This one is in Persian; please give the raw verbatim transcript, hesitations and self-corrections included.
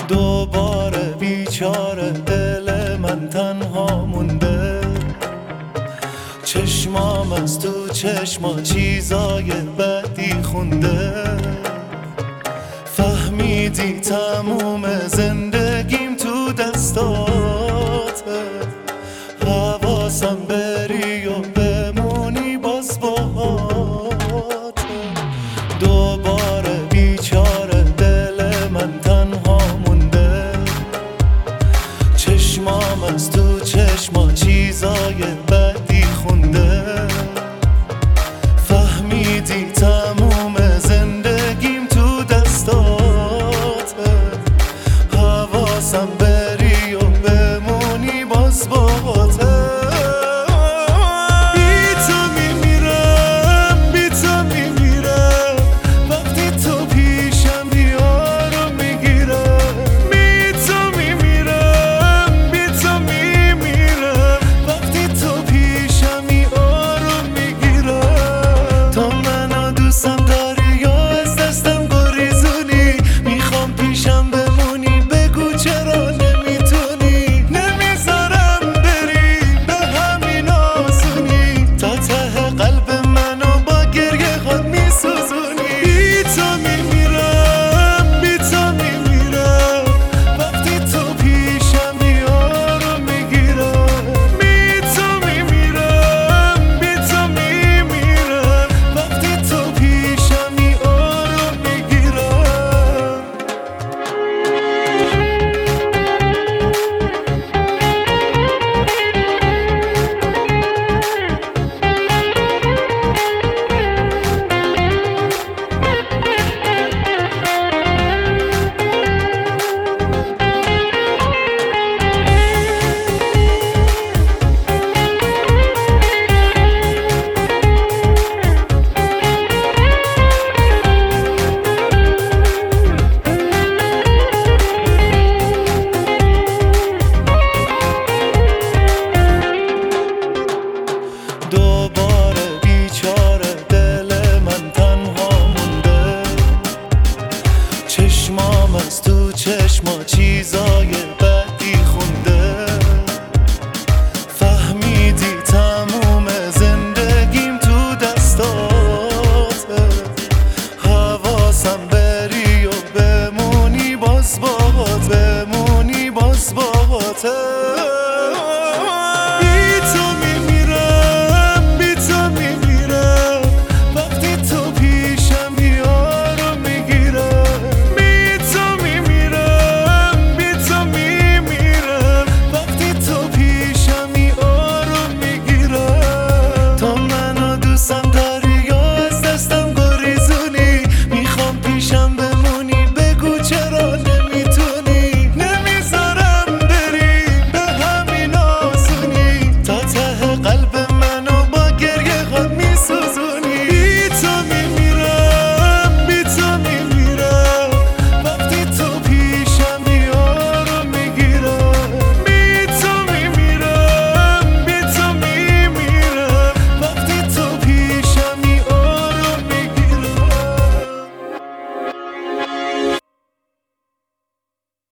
دوباره بیچاره دل من تنها مونده، چشمام از تو چشما چیزای بدی خونده. فهمیدی تموم زندگیم تو دستاته، حواسم بری و بمونی باز باهاته. دوباره بیچاره دل من تنها مونده، چشمام از تو چشما چیزای بدی خونده. فهمیدی تموم زندگیم تو دستاته، حواسم بری و بمونی باز باهاته. دوباره بیچاره دل من تنها مونده، چشمام از تو چشما چیزا